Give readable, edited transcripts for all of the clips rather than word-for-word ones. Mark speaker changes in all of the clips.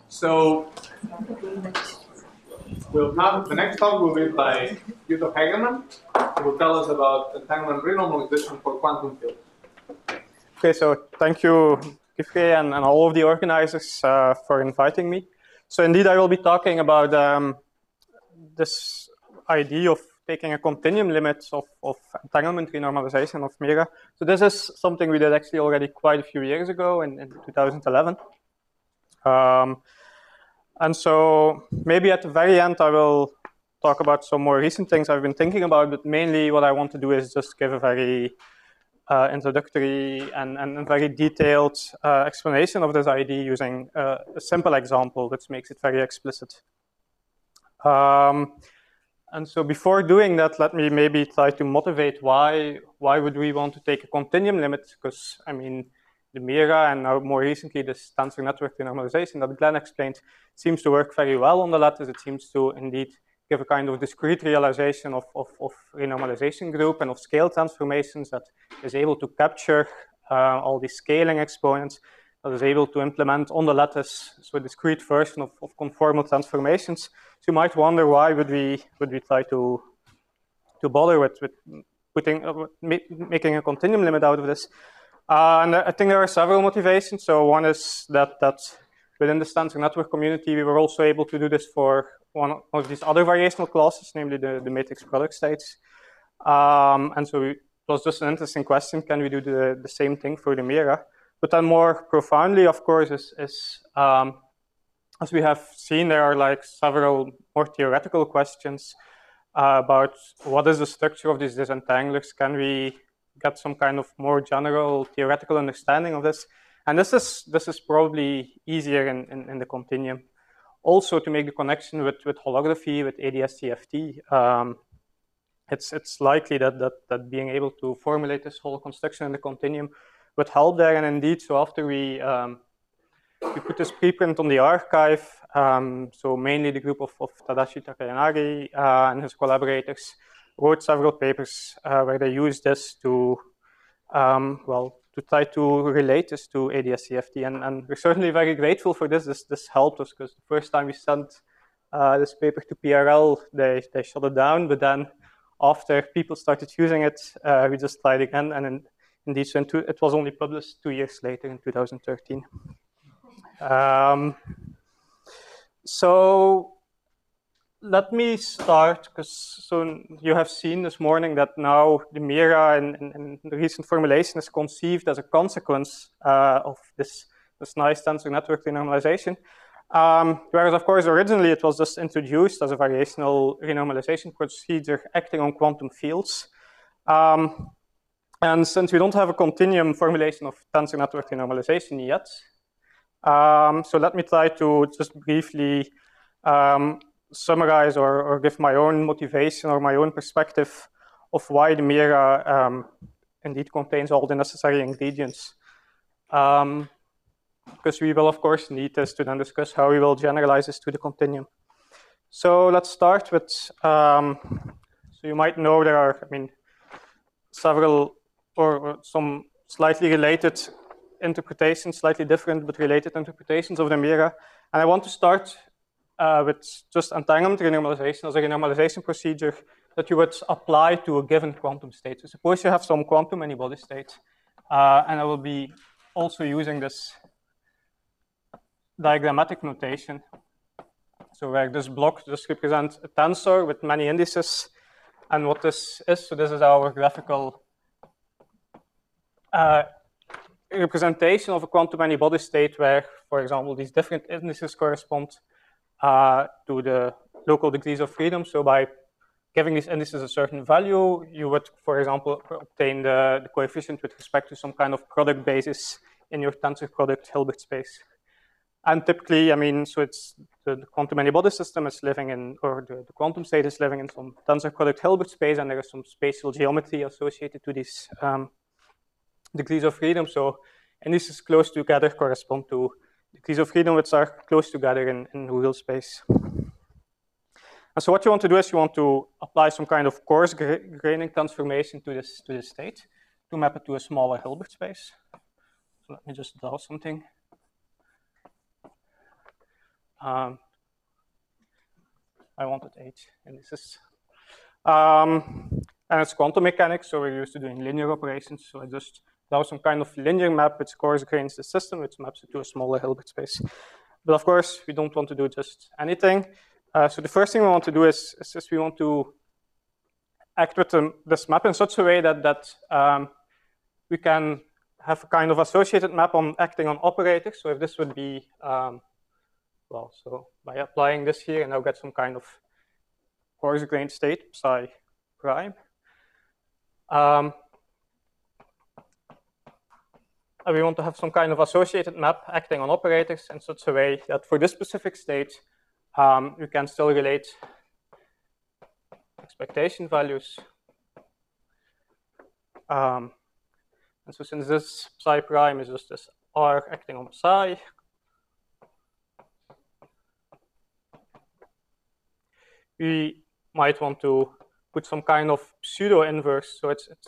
Speaker 1: So we'll have the next talk will be by Yuto Hagemann, who will tell us about entanglement renormalization for quantum fields.
Speaker 2: Okay, so thank you, Kifke, and all of the organizers for inviting me. So indeed, I will be talking about this idea of taking a continuum limit of entanglement renormalization of Mira. So this is something we did actually already quite a few years ago in 2011. And so maybe at the very end, I will talk about some more recent things I've been thinking about, but mainly what I want to do is just give a very introductory and very detailed explanation of this idea using a simple example, which makes it very explicit. And so before doing that, let me maybe try to motivate why would we want to take a continuum limit? Because, I mean, the Mira and now more recently this tensor network renormalization that Glenn explained seems to work very well on the lattice. It seems to indeed give a kind of discrete realization of renormalization group and of scale transformations that is able to capture all these scaling exponents, that is able to implement on the lattice so a discrete version of conformal transformations. So you might wonder why would we try to bother with making a continuum limit out of this. And I think there are several motivations. So one is that within the tensor network community, we were also able to do this for one of these other variational classes, namely the matrix product states. And so it was just an interesting question: can we do the same thing for the Mira? But then more profoundly, of course, is as we have seen, there are like several more theoretical questions about what is the structure of these disentanglers. Can we get some kind of more general theoretical understanding of this? And this is probably easier in the continuum. Also, to make the connection with holography, with ADS-CFT, it's likely that being able to formulate this whole construction in the continuum would help there. And indeed, so after we put this preprint on the archive, so mainly the group of Tadashi Takayanagi and his collaborators wrote several papers where they used this to try to relate this to ADS-CFT, and we're certainly very grateful for this. This helped us, because the first time we sent this paper to PRL, they shut it down, but then after people started using it, we just tried again, and indeed, so it was only published 2 years later in 2013. So let me start, because so you have seen this morning that now the Mira in the recent formulation is conceived as a consequence of this nice tensor network renormalization. Whereas, of course, originally it was just introduced as a variational renormalization procedure acting on quantum fields. And since we don't have a continuum formulation of tensor network renormalization yet, so let me try to just briefly summarize or give my own motivation or my own perspective of why the Mira indeed contains all the necessary ingredients. Because we will, of course, need this to then discuss how we will generalize this to the continuum. So let's start with, so you might know there are, several or some slightly related interpretations, slightly different but related interpretations of the Mira. And I want to start with just entanglement renormalization as a renormalization procedure that you would apply to a given quantum state. So suppose you have some quantum many-body state, and I will be also using this diagrammatic notation. So where this block just represents a tensor with many indices, and what this is, so this is our graphical representation of a quantum many-body state where, for example, these different indices correspond to the local degrees of freedom. So by giving these indices a certain value, you would, for example, obtain the coefficient with respect to some kind of product basis in your tensor product Hilbert space. And typically, so it's the quantum many-body system is living in, or the quantum state is living in some tensor product Hilbert space, and there is some spatial geometry associated to these degrees of freedom. So indices close together correspond to degrees of freedom which are close together in real space. And so what you want to do is you want to apply some kind of coarse graining transformation to this state to map it to a smaller Hilbert space. So let me just draw something. I wanted H, and this is, and it's quantum mechanics, so we're used to doing linear operations. So I just draw some kind of linear map which coarse grains the system, which maps it to a smaller Hilbert space. But of course, we don't want to do just anything. So the first thing we want to do is we want to act with this map in such a way that we can have a kind of associated map on acting on operators. So if this would be, well, so by applying this here, and now get some kind of coarse-grained state, psi prime. And we want to have some kind of associated map acting on operators in such a way that for this specific state, you can still relate expectation values. And so since this psi prime is just this R acting on psi, we might want to put some kind of pseudo inverse. So it's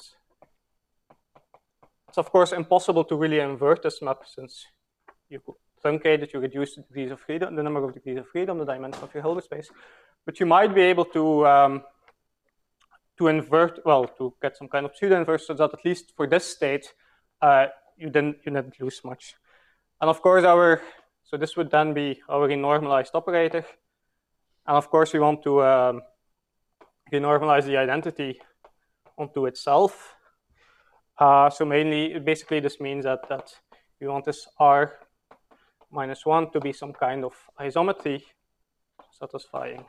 Speaker 2: of course impossible to really invert this map, since you truncate it, you reduce the degrees of freedom, the number of degrees of freedom, the dimension of your Hilbert space. But you might be able to invert, well, to get some kind of pseudo inverse, so that at least for this state, you didn't lose much. And of course, so this would then be our renormalized operator. And of course, we want to renormalize the identity onto itself. So basically, this means that we want this R minus 1 to be some kind of isometry satisfying.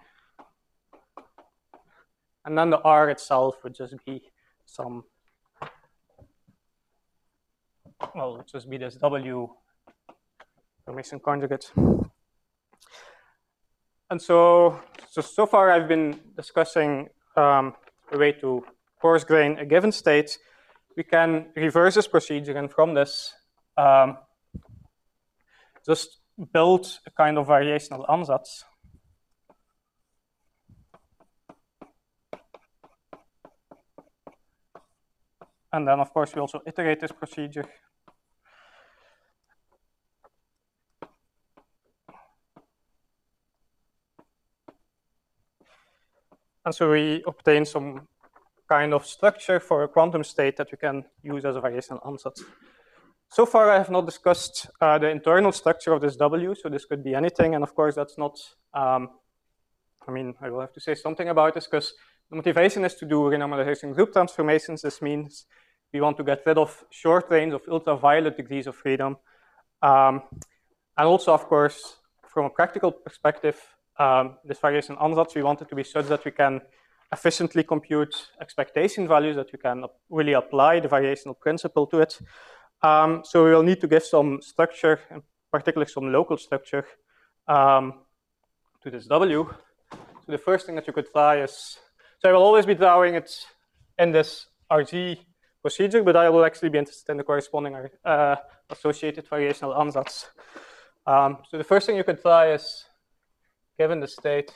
Speaker 2: And then the R itself would just be some, well, it would just be this W information conjugate. And so far I've been discussing a way to coarse grain a given state. We can reverse this procedure, and from this, just build a kind of variational ansatz. And then, of course, we also iterate this procedure. And so we obtain some kind of structure for a quantum state that we can use as a variational ansatz. So far, I have not discussed the internal structure of this W, so this could be anything. And of course, that's not, I will have to say something about this, because the motivation is to do renormalization group transformations. This means we want to get rid of short range of ultraviolet degrees of freedom. And also, of course, from a practical perspective, this variation ansatz, we want it to be such that we can efficiently compute expectation values, that we can really apply the variational principle to it. So we will need to give some structure, in particular some local structure, to this W. So the first thing that you could try is, so I will always be drawing it in this RG procedure, but I will actually be interested in the corresponding associated variational ansatz. So the first thing you could try is, given the state,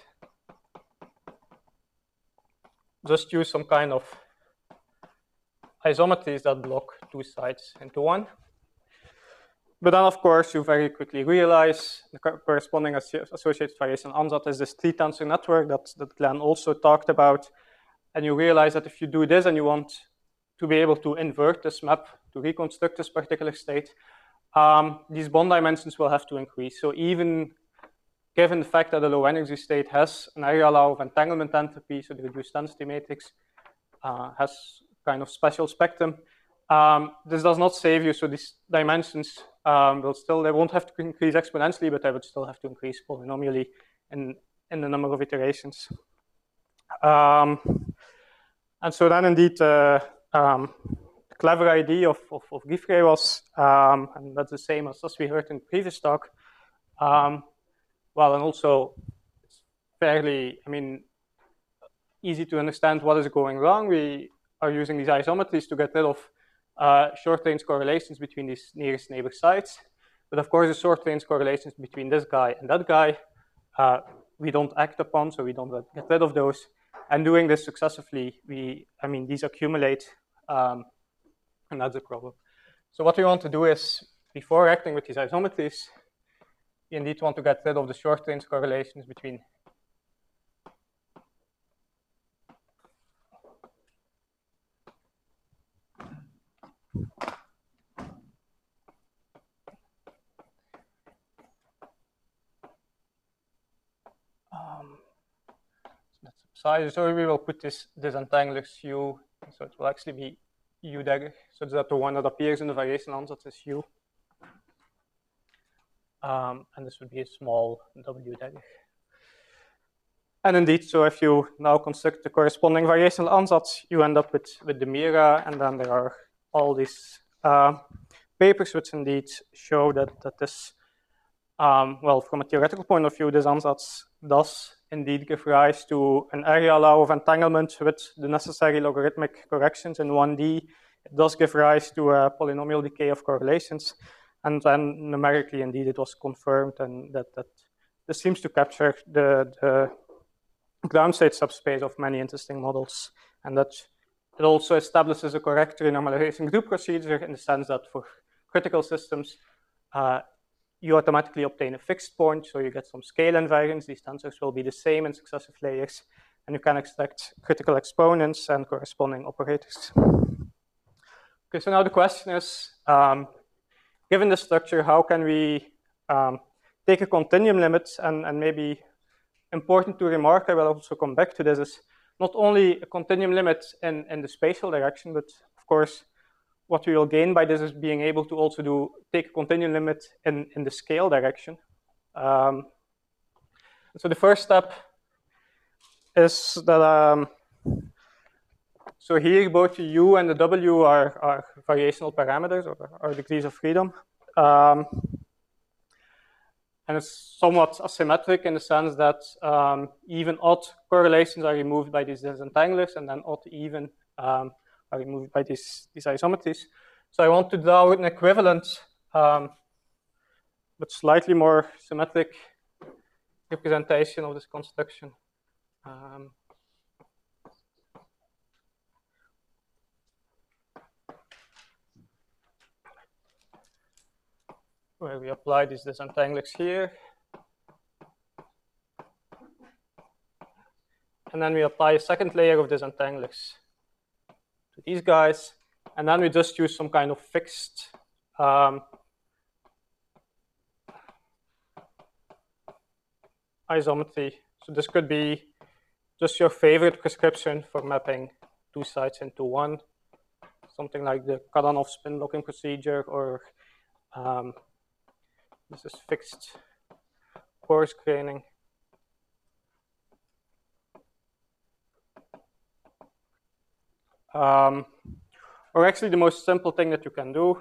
Speaker 2: just use some kind of isometries that block two sides into one. But then, of course, you very quickly realize the corresponding associated variational ansatz is this three-tensor network that Glenn also talked about. And you realize that if you do this and you want to be able to invert this map to reconstruct this particular state, these bond dimensions will have to increase. So even given the fact that a low energy state has an area law of entanglement entropy, so the reduced density matrix has kind of special spectrum, this does not save you. So these dimensions they won't have to increase exponentially, but they would still have to increase polynomially in the number of iterations. And so then indeed, the clever idea of Giffray was, and that's the same as we heard in the previous talk, well, and also it's fairly, easy to understand what is going wrong. We are using these isometries to get rid of short-range correlations between these nearest neighbor sites. But of course, the short-range correlations between this guy and that guy, we don't act upon, so we don't get rid of those. And doing this successively, these accumulate, and that's a problem. So what we want to do is, before acting with these isometries, you indeed want to get rid of the short-range correlations between so we will put this entangler's U, so it will actually be U dagger, so that the one that appears in the variational ansatz is U. And this would be a small W dagger. And indeed, so if you now construct the corresponding variational ansatz, you end up with the Mira, and then there are all these papers which indeed show that this, well, from a theoretical point of view, this ansatz does indeed give rise to an area law of entanglement with the necessary logarithmic corrections in 1D. It does give rise to a polynomial decay of correlations. And then numerically, indeed, it was confirmed, and that this seems to capture the ground state subspace of many interesting models, and that it also establishes a correct renormalization group procedure in the sense that for critical systems, you automatically obtain a fixed point, so you get some scale invariance. These tensors will be the same in successive layers, and you can extract critical exponents and corresponding operators. Okay, so now the question is, given the structure, how can we take a continuum limit? And maybe important to remark, I will also come back to this, is not only a continuum limit in the spatial direction, but of course, what we will gain by this is being able to also take a continuum limit in the scale direction. So the first step is that, so here both the U and the W are variational parameters, or are degrees of freedom. And it's somewhat asymmetric in the sense that even odd correlations are removed by these disentanglers, and then odd even are removed by these isometries. So I want to draw an equivalent, but slightly more symmetric representation of this construction. Where we apply these disentanglers here. And then we apply a second layer of disentanglers to these guys. And then we just use some kind of fixed isometry. So this could be just your favorite prescription for mapping two sides into one. Something like the Kadanoff spin locking procedure, or this is fixed coarse graining. Or actually the most simple thing that you can do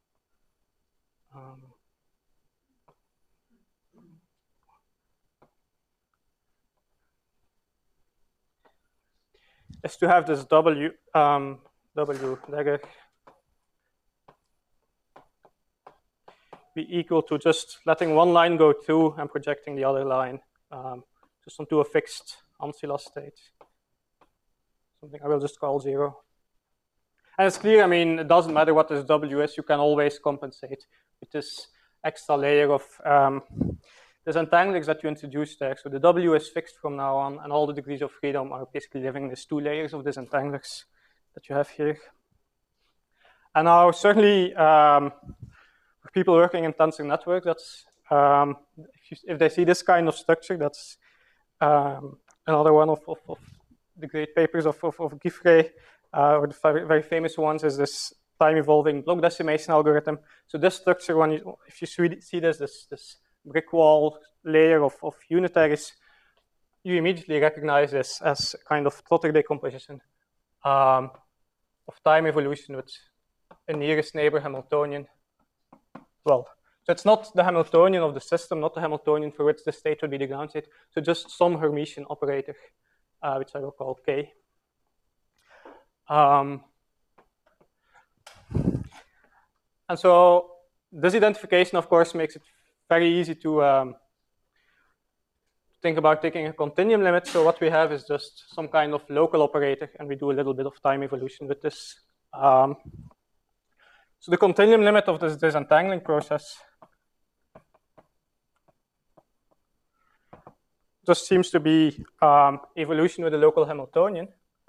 Speaker 2: is to have this W dagger be equal to just letting one line go through and projecting the other line just onto a fixed ancilla state. Something I will just call 0. And it's clear, I mean, it doesn't matter what this W is, you can always compensate with this extra layer of disentanglers that you introduced there. So the W is fixed from now on, and all the degrees of freedom are basically living in these two layers of disentanglers that you have here. And now, certainly, for people working in tensor networks, that's if they see this kind of structure, that's another one of the great papers of Giffray, or the very famous ones is this time-evolving block decimation algorithm. So this structure, if you see this brick wall layer of unitaries, you immediately recognize this as a kind of Trotter decomposition of time evolution with a nearest neighbor Hamiltonian. Well, so it's not the Hamiltonian of the system, not the Hamiltonian for which the state would be the ground state. So just some Hermitian operator, which I will call K. And so this identification, of course, makes it very easy to think about taking a continuum limit. So what we have is just some kind of local operator, and we do a little bit of time evolution with this. So the continuum limit of this disentangling process just seems to be evolution with a local Hamiltonian.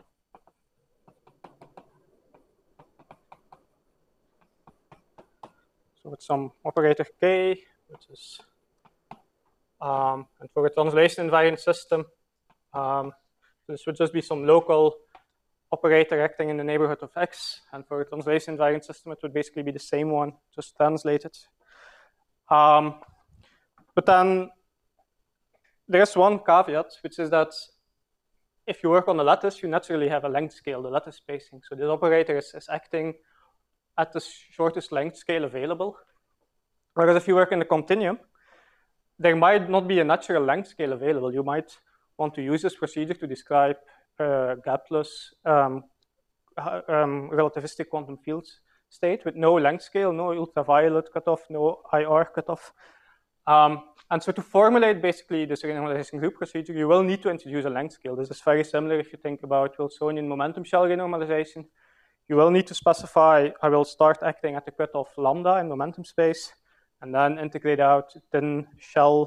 Speaker 2: So with some operator k, which is, and for a translation invariant system, this would just be some local operator acting in the neighborhood of x, and for a translation invariant system, it would basically be the same one, just translated. But then there is one caveat, which is that if you work on a lattice, you naturally have a length scale, the lattice spacing. So this operator is acting at the shortest length scale available. Whereas if you work in the continuum, there might not be a natural length scale available. You might want to use this procedure to describe gapless relativistic quantum field state with no length scale, no ultraviolet cutoff, no IR cutoff. And so to formulate basically this renormalization group procedure, you will need to introduce a length scale. This is very similar if you think about Wilsonian momentum shell renormalization. You will need to specify, I will start acting at the cutoff lambda in momentum space, and then integrate out thin shell.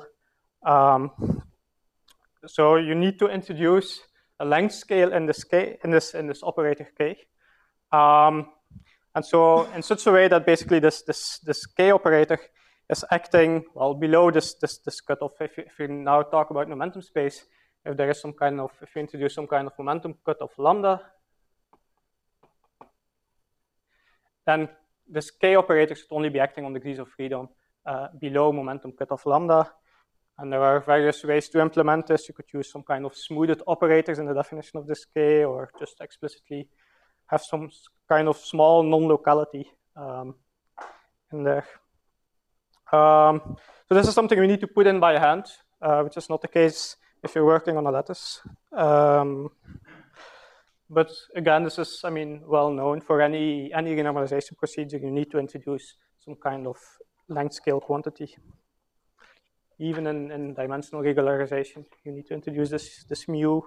Speaker 2: So you need to introduce a length scale in this operator k. And so in such a way that basically this k operator is acting well below this cutoff. If you now talk about momentum space, if there is some kind of, if you introduce some kind of momentum cutoff lambda, then this k operator should only be acting on degrees of freedom below momentum cutoff lambda. And there are various ways to implement this. You could use some kind of smoothed operators in the definition of this k, or just explicitly have some kind of small non-locality in there. So this is something we need to put in by hand, which is not the case if you're working on a lattice. But again, this is, I mean, well known for any renormalization procedure. You need to introduce some kind of length scale quantity. Even in dimensional regularization, you need to introduce this mu.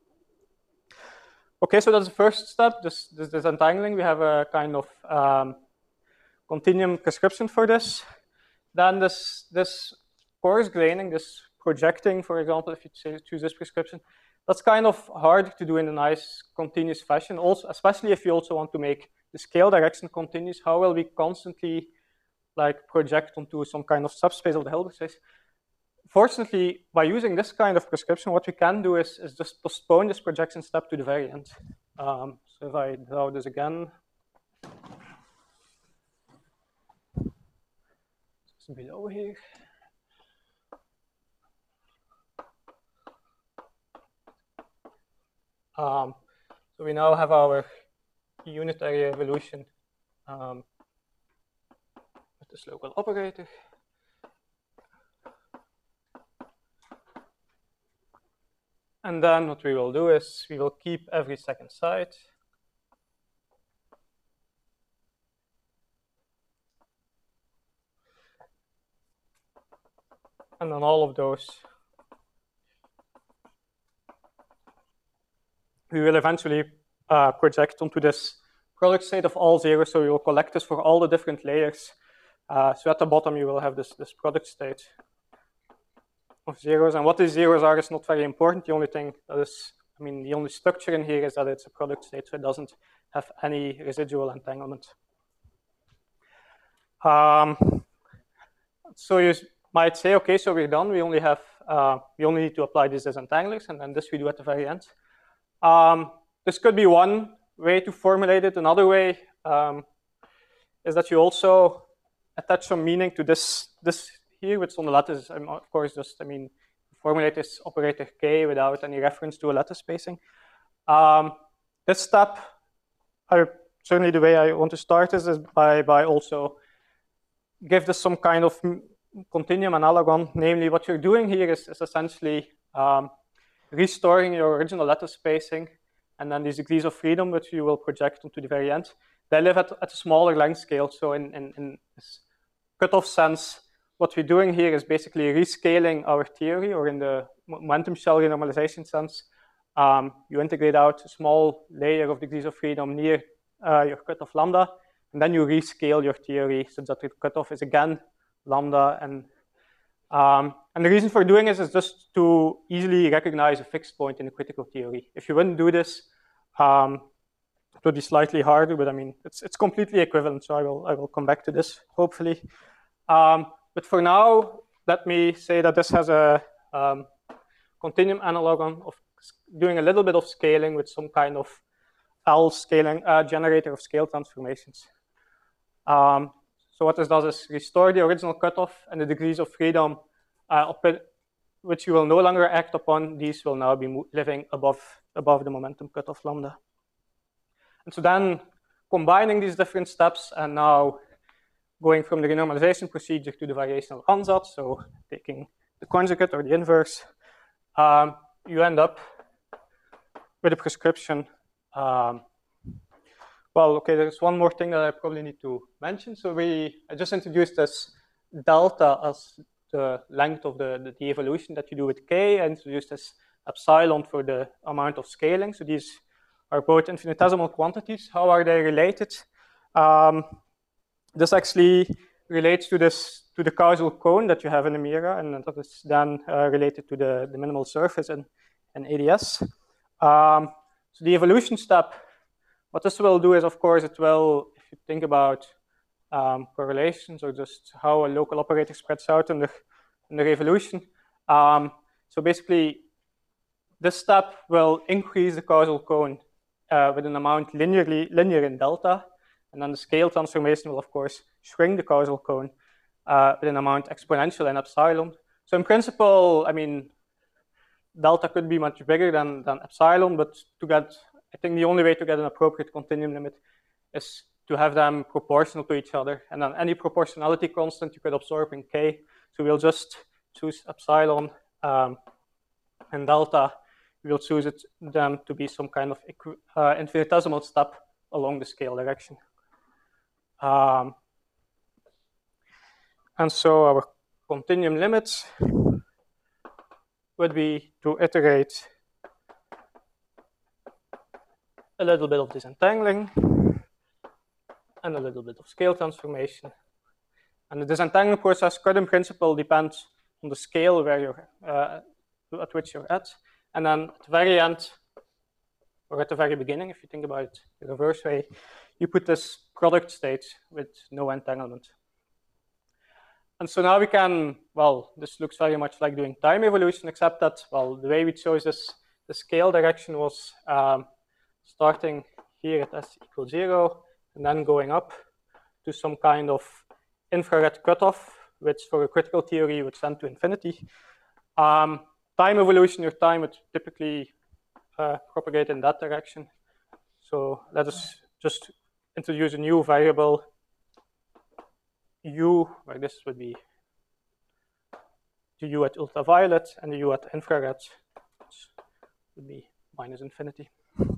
Speaker 2: Okay, so that's the first step, this entangling. We have a kind of continuum prescription for this. Then this coarse graining, this projecting, for example, if you choose this prescription, that's kind of hard to do in a nice continuous fashion. Also, especially if you also want to make the scale direction continuous. How will we constantly like project onto some kind of subspace of the Hilbert space? Fortunately, by using this kind of prescription, what we can do is just postpone this projection step to the very end. So if I draw this again, it's below here. So we now have our unit area evolution with this local operator. And then what we will do is we will keep every second side. And then all of those we will eventually project onto this product state of all zeros. So we will collect this for all the different layers. So at the bottom, you will have this product state of zeros. And what these zeros are is not very important. The only thing that is, I mean, the only structure in here is that it's a product state, so it doesn't have any residual entanglement. So you might say, okay, so we're done. We only have, we only need to apply these disentanglers, and then this we do at the very end. This could be one way to formulate it. Another way is that you also attach some meaning to this here, which on the lattice, of course, just, I mean, formulate this operator k without any reference to a lattice spacing. This step, certainly the way I want to start is by also give this some kind of continuum analogon. Namely, what you're doing here is essentially restoring your original lattice spacing, and then these degrees of freedom, which you will project onto the very end, they live at a smaller length scale. So in this cutoff sense, what we're doing here is basically rescaling our theory, or in the momentum shell renormalization sense, you integrate out a small layer of degrees of freedom near your cutoff lambda, and then you rescale your theory so that the cutoff is again lambda, and And the reason for doing this is just to easily recognize a fixed point in the critical theory. If you wouldn't do this, it would be slightly harder, but I mean, it's completely equivalent, so I will come back to this, hopefully. But for now, let me say that this has a continuum analog of doing a little bit of scaling with some kind of L scaling generator of scale transformations. So what this does is restore the original cutoff and the degrees of freedom which you will no longer act upon. These will now be living above the momentum cutoff lambda. And so then combining these different steps and now going from the renormalization procedure to the variational ansatz, so taking the conjugate or the inverse, you end up with a prescription. Well, okay, there's one more thing that I probably need to mention. So I just introduced this delta as the length of the evolution that you do with k. I introduced this epsilon for the amount of scaling. So these are both infinitesimal quantities. How are they related? This actually relates to the causal cone that you have in the Mira, and that is then related to the minimal surface in ADS. So the evolution step, what this will do is, of course, it will, if you think about correlations or just how a local operator spreads out in the evolution. So basically, this step will increase the causal cone with an amount linear in delta, and then the scale transformation will, of course, shrink the causal cone with an amount exponential in epsilon. So in principle, I mean, delta could be much bigger than epsilon, but I think the only way to get an appropriate continuum limit is to have them proportional to each other. And then any proportionality constant you could absorb in k. So we'll just choose epsilon and delta. We'll choose them to be some kind of infinitesimal step along the scale direction. And so our continuum limits would be to iterate a little bit of disentangling and a little bit of scale transformation. And the disentangling process could in principle depend on the scale where you're at which you're at. And then at the very end, or at the very beginning, if you think about it the reverse way, you put this product state with no entanglement. And so now we can, well, this looks very much like doing time evolution, except that, well, the way we chose this, the scale direction was starting here at s equals 0, and then going up to some kind of infrared cutoff, which for a critical theory would tend to infinity. Time evolution, your time would typically propagate in that direction. So let us just introduce a new variable, u, where this would be the u at ultraviolet and the u at infrared, which would be minus infinity.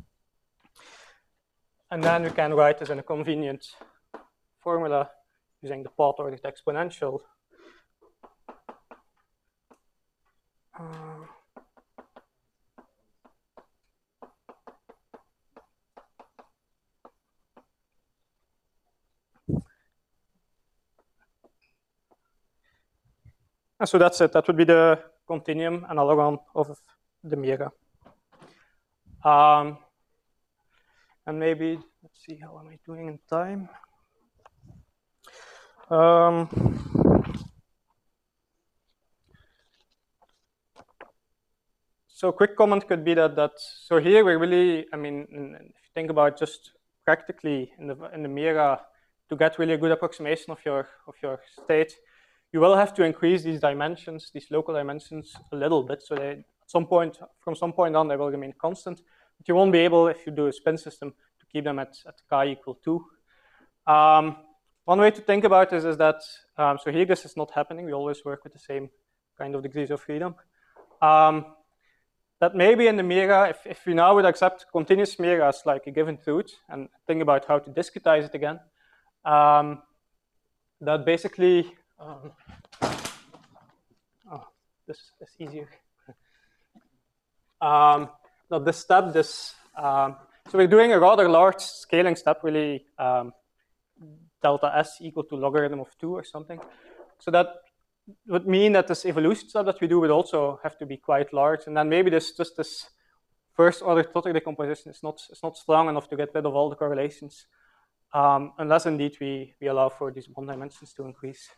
Speaker 2: And then we can write this in a convenient formula using the path-ordered exponential. And so that's it. That would be the continuum analogon of the Mira. And maybe, let's see, how am I doing in time? So a quick comment could be that so here we're really, I mean, if you think about just practically in the Mira, to get really a good approximation of your state, you will have to increase these dimensions, these local dimensions, a little bit. So they, from some point on, they will remain constant. But you won't be able, if you do a spin system, to keep them at chi equal 2. One way to think about this is that, so here this is not happening. We always work with the same kind of degrees of freedom. That maybe in the Mira, if we now would accept continuous Mira as like a given truth and think about how to discretize it again, that basically, this is easier. Now this step, so we're doing a rather large scaling step, really delta s equal to logarithm of 2 or something. So that would mean that this evolution stuff that we do would also have to be quite large, and then maybe this first order total decomposition is not strong enough to get rid of all the correlations, unless indeed we allow for these bond dimensions to increase.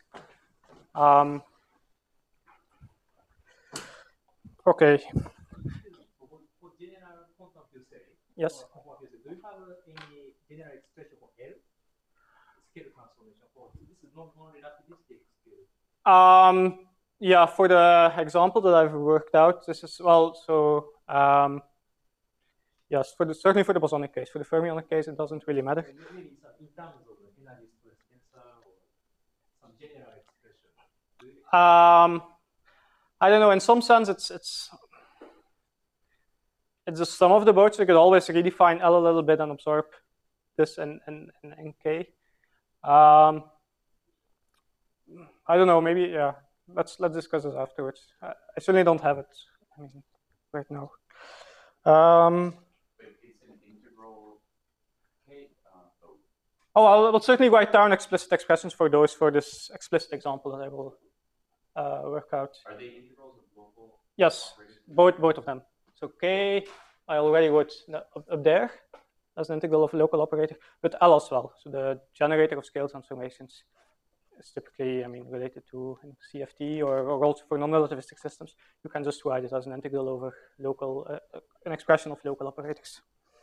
Speaker 2: Okay.
Speaker 3: For general quantum field theory,
Speaker 2: yes.
Speaker 3: Do you have any general expression for L scale transformation? For this is not non-relativistic scale.
Speaker 2: Yeah, for the example that I've worked out, this is well. So yes, certainly for the bosonic case. For the fermionic case, it doesn't really matter.
Speaker 3: Maybe in terms of the energy stress tensor or some general expression.
Speaker 2: I don't know. In some sense, it's the sum of the both. So you could always redefine L a little bit and absorb this in K. I don't know. Maybe yeah. Let's discuss this afterwards. I certainly don't have it. I mean, right now.
Speaker 4: It's an integral K.
Speaker 2: Oh, I will certainly write down explicit expressions for those for this explicit example that I will work out.
Speaker 4: Are they integrals of local?
Speaker 2: Yes, both of them. So K, I already wrote up there as an integral of a local operator, but L as well. So the generator of scale transformations is typically, I mean, related to CFT or also for non-relativistic systems. You can just write it as an integral over local, an expression of local operators.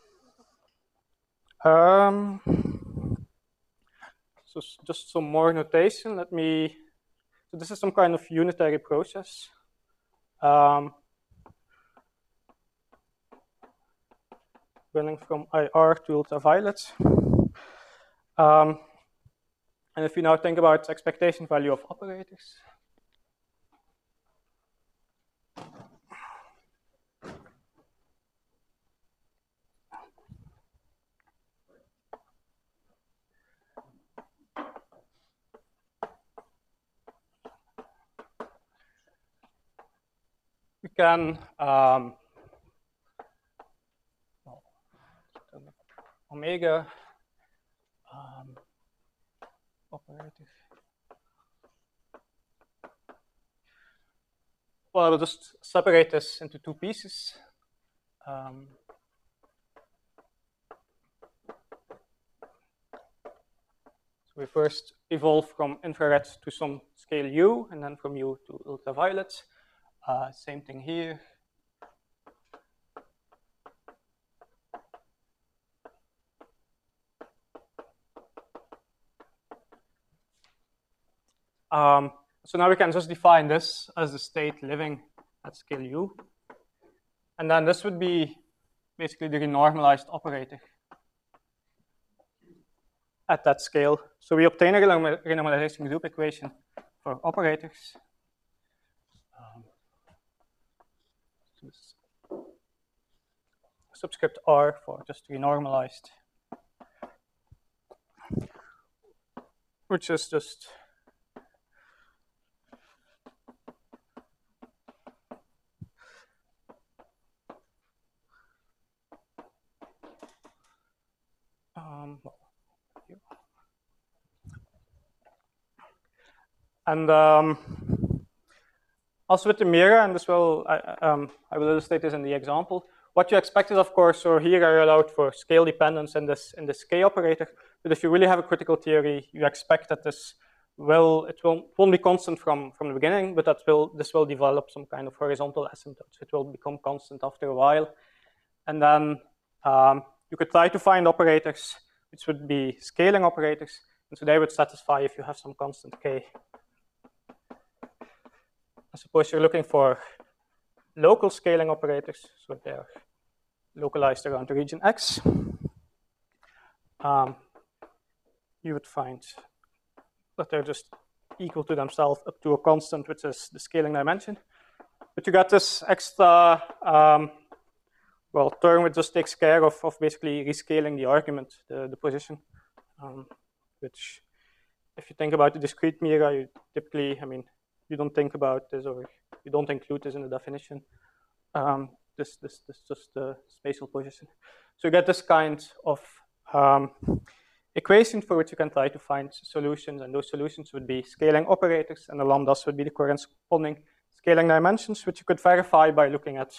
Speaker 2: So just some more notation. So this is some kind of unitary process. Running from IR to ultraviolet. And if you now think about expectation value of operators, we can omega operator. Well, I will just separate this into two pieces. So we first evolve from infrared to some scale U, and then from U to ultraviolet. Same thing here. So now we can just define this as the state living at scale U. And then this would be basically the renormalized operator at that scale. So we obtain a renormalization group equation for operators. Subscript R for just renormalized, which is just and also with the mirror, and this will I will illustrate this in the example. What you expect is, of course, so here I allowed for scale dependence in this K operator. But if you really have a critical theory, you expect that this won't be constant from the beginning, but this will develop some kind of horizontal asymptotes. It will become constant after a while, and then you could try to find operators which would be scaling operators, and so they would satisfy if you have some constant K. I suppose you're looking for local scaling operators, so they are localized around the region X. You would find that they're just equal to themselves up to a constant, which is the scaling dimension. But you got this extra term which just takes care of basically rescaling the argument, the position, which if you think about the discrete mirror, you typically, I mean, you don't think about this or you don't include this in the definition. This just the spatial position. So you get this kind of equation for which you can try to find solutions, and those solutions would be scaling operators, and the lambdas would be the corresponding scaling dimensions, which you could verify by looking at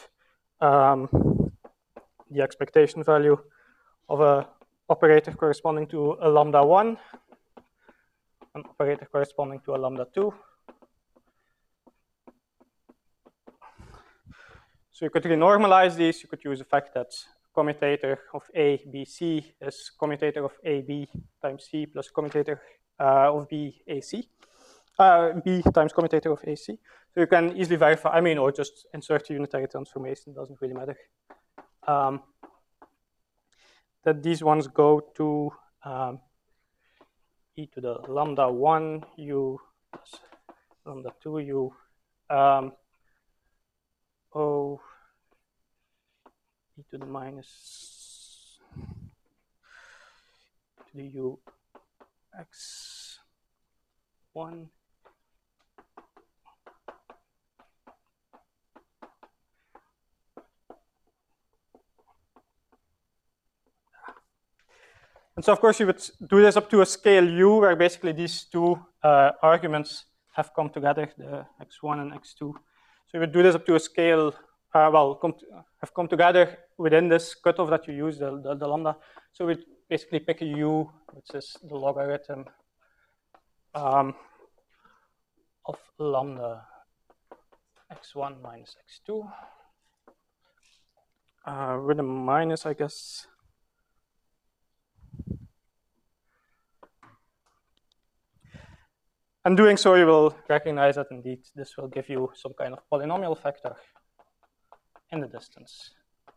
Speaker 2: the expectation value of an operator corresponding to a lambda 1, an operator corresponding to a lambda 2. So you could renormalize these. You could use the fact that commutator of A, B, C is commutator of A, B times C plus commutator of B, A, C. B times commutator of AC. So you can easily verify, I mean, or just insert a unitary transformation, doesn't really matter. That these ones go to e to the lambda 1 u plus lambda 2 u o e to the minus to the u x 1 And so, of course, you would do this up to a scale u, where basically these two arguments have come together, the x1 and x2. So you would do this up to a scale, have come together within this cutoff that you use, the lambda. So we basically pick a u, which is the logarithm of lambda x1 minus x2, with a minus, I guess. And doing so, you will recognize that indeed this will give you some kind of polynomial factor in the distance.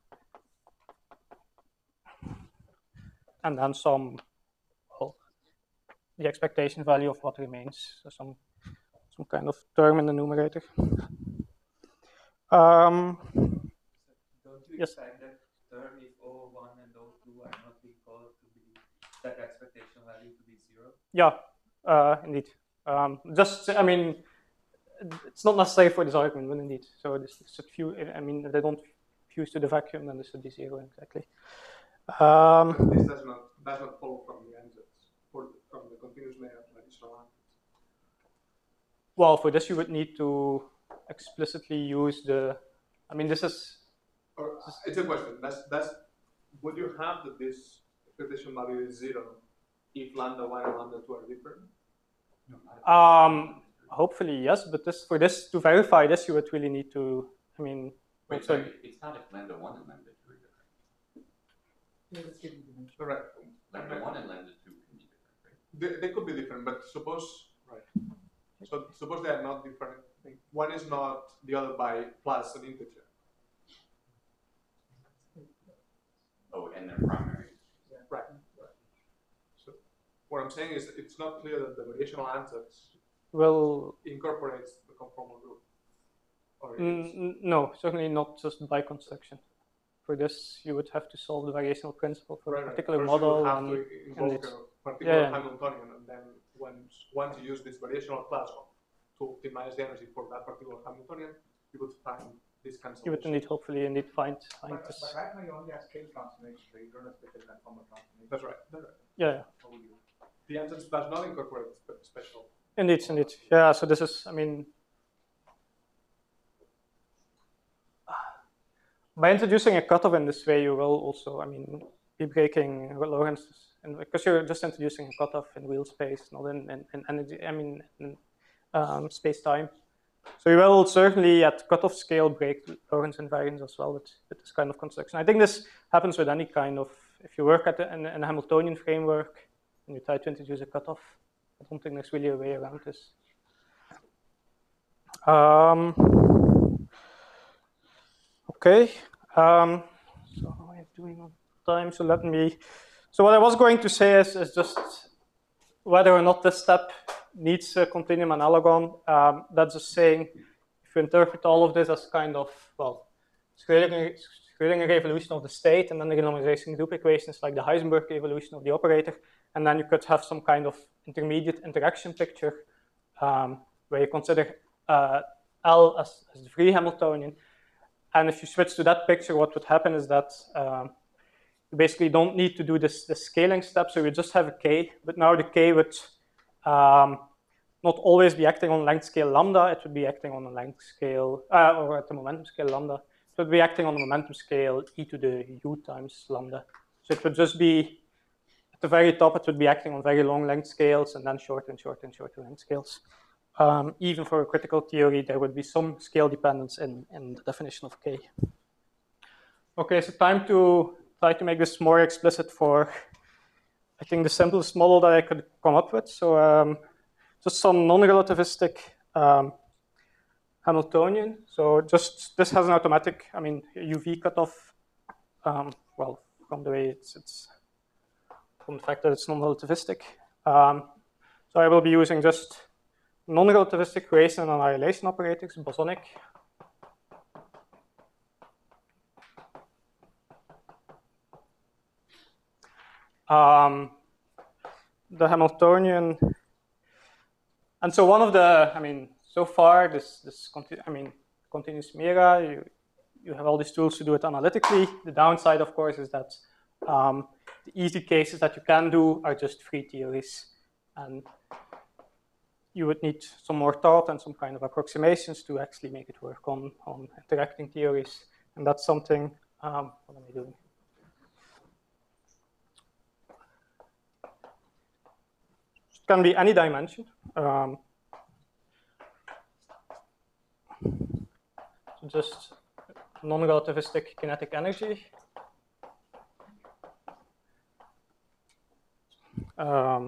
Speaker 2: And then some, well, the expectation value of what remains, so some kind of term in the numerator.
Speaker 5: Don't you
Speaker 2: Yes.
Speaker 5: expect that term if O1 and O2 are not equal to be that expectation value to be 0?
Speaker 2: Yeah, indeed. I mean, it's not necessary for this argument, but indeed. So this should I mean, if they don't fuse to the vacuum, then this should be 0 exactly.
Speaker 1: This does not follow from the answers, from the continuous layer of additional answers.
Speaker 2: Well, for this you would need to explicitly use the. I mean, this is.
Speaker 1: Or, it's a question. Would you have that this expectation value is 0 if lambda 1 and lambda 2 are different?
Speaker 2: Hopefully yes, but for this to verify this, you would really need to. I mean,
Speaker 4: Wait, sorry, it's not if lambda 1 and lambda 2 are different.
Speaker 1: Correct.
Speaker 4: Lambda 1 and lambda 2 can be different, right?
Speaker 1: They could be different, but suppose So suppose they are not different. One is not the other by plus an integer.
Speaker 4: Oh, and they're primary.
Speaker 1: Right. So what I'm saying is it's not clear that the variational answers incorporates the conformal group. Or
Speaker 2: no, certainly not just by construction. For this, you would have to solve the variational principle for a particular
Speaker 1: First
Speaker 2: model.
Speaker 1: you would have to invoke a particular Hamiltonian, and then once you use this variational class to optimize the energy for that particular Hamiltonian, you would find this cancellation.
Speaker 2: You would indeed, hopefully, find this.
Speaker 3: But right now you only have scale transformation, so you don't have special conformal transformation.
Speaker 1: That's right.
Speaker 2: Yeah.
Speaker 1: The answers does not incorporate special.
Speaker 2: Indeed. Yeah, so this is, I mean, by introducing a cutoff in this way, you will also, I mean, be breaking Lorentz, and because you're just introducing a cutoff in real space, not in energy, I mean, in space-time. So you will certainly, at cutoff scale, break Lorentz invariance as well with this kind of construction. I think this happens with any kind of, if you work in a Hamiltonian framework and you try to introduce a cutoff, I don't think there's really a way around this. Okay. So how am I doing on time? So so what I was going to say is just whether or not this step needs a continuum analogon. That's just saying, if you interpret all of this as kind of, well, Schrödinger evolution of the state, and then the renormalization group equations like the Heisenberg evolution of the operator, and then you could have some kind of intermediate interaction picture where you consider L as the free Hamiltonian. And if you switch to that picture, what would happen is that you basically don't need to do this scaling step, so you just have a k, but now the k would not always be acting on length scale lambda, it would be acting on a length scale, or at the momentum scale lambda, it would be acting on the momentum scale e to the u times lambda. So it would just be, at the very top, it would be acting on very long length scales and then shorter and shorter and shorter length scales. Even for a critical theory, there would be some scale dependence in the definition of k. Okay, so time to try to make this more explicit for, I think, the simplest model that I could come up with. So just some non-relativistic Hamiltonian. So just, this has an automatic, I mean, UV cutoff, well, from the way it's from the fact that it's non-relativistic. So I will be using just non-relativistic race and annihilation operators, bosonic. The Hamiltonian, and so one of the, I mean, so far continuous Mera, you have all these tools to do it analytically. The downside, of course, is that the easy cases that you can do are just free theories, and you would need some more thought and some kind of approximations to actually make it work on interacting theories, and that's something. What am I doing? It can be any dimension. So just non-relativistic kinetic energy. Some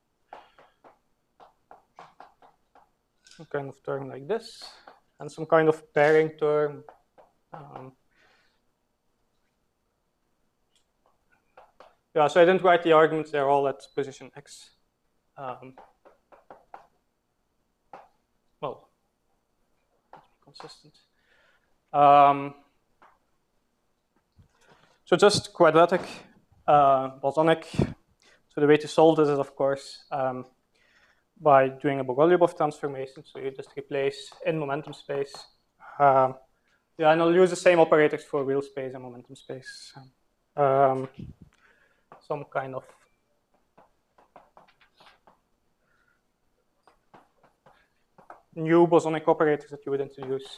Speaker 2: kind of term like this, and some kind of pairing term. Yeah, so I didn't write the arguments, they're all at position x. Well, let's be consistent. So just quadratic, bosonic. So the way to solve this is, of course, by doing a Bogoliubov transformation. So you just replace in momentum space. Yeah, and I'll use the same operators for real space and momentum space. Some kind of new bosonic operators that you would introduce.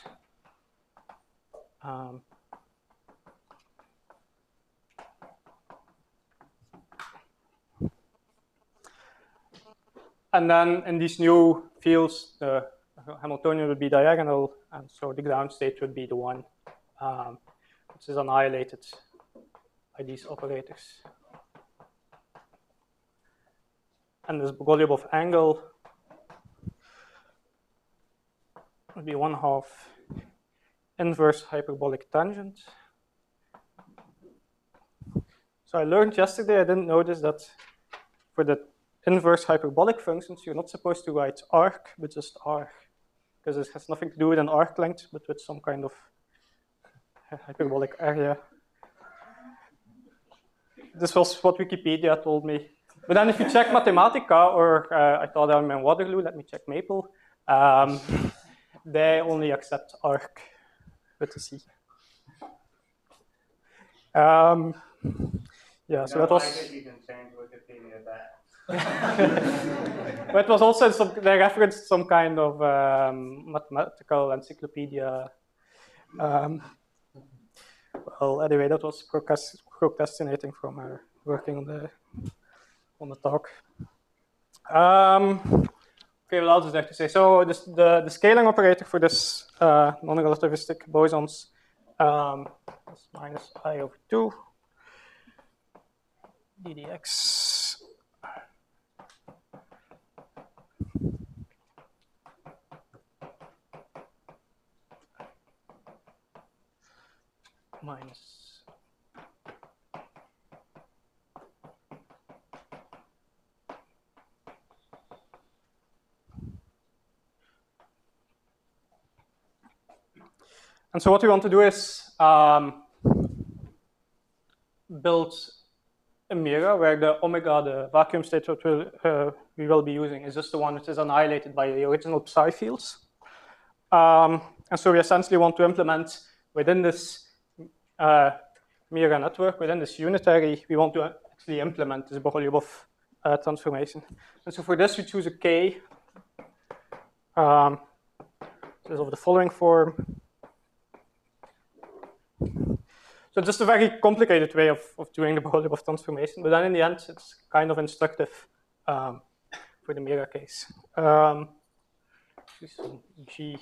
Speaker 2: And then in these new fields, the Hamiltonian would be diagonal, and so the ground state would be the one which is annihilated by these operators. And this Bogoliubov angle would be 1/2 inverse hyperbolic tangent. So I learned yesterday, I didn't notice that for the inverse hyperbolic functions, you're not supposed to write arc, but just arc, because it has nothing to do with an arc length, but with some kind of hyperbolic area. This was what Wikipedia told me. But then if you check Mathematica, or I thought I'm in Waterloo, let me check Maple, they only accept arc with a C. Yeah, so that was. I guess you can change Wikipedia that. But it was also they referenced some kind of mathematical encyclopedia. Well, anyway, that was procrastinating from working on the talk. Okay, what else is there to say? So the scaling operator for this non-relativistic bosons is minus I/2 ddx. Minus and so what we want to do is build a Mera where the omega, the vacuum state that we will be using, is just the one which is annihilated by the original psi fields. And so we essentially want to implement within this Mira network, within this unitary, we want to actually implement this Bogoliubov transformation. And so for this, we choose a K. This is of the following form. So just a very complicated way of doing the Bogoliubov transformation, but then in the end, it's kind of instructive for the Mira case. G.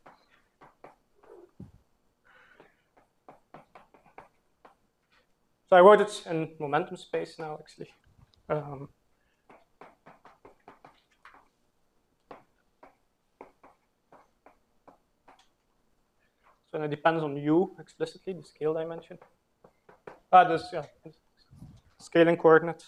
Speaker 2: So I wrote it in momentum space now, actually. So it depends on U explicitly, the scale dimension. This, yeah, scaling coordinates.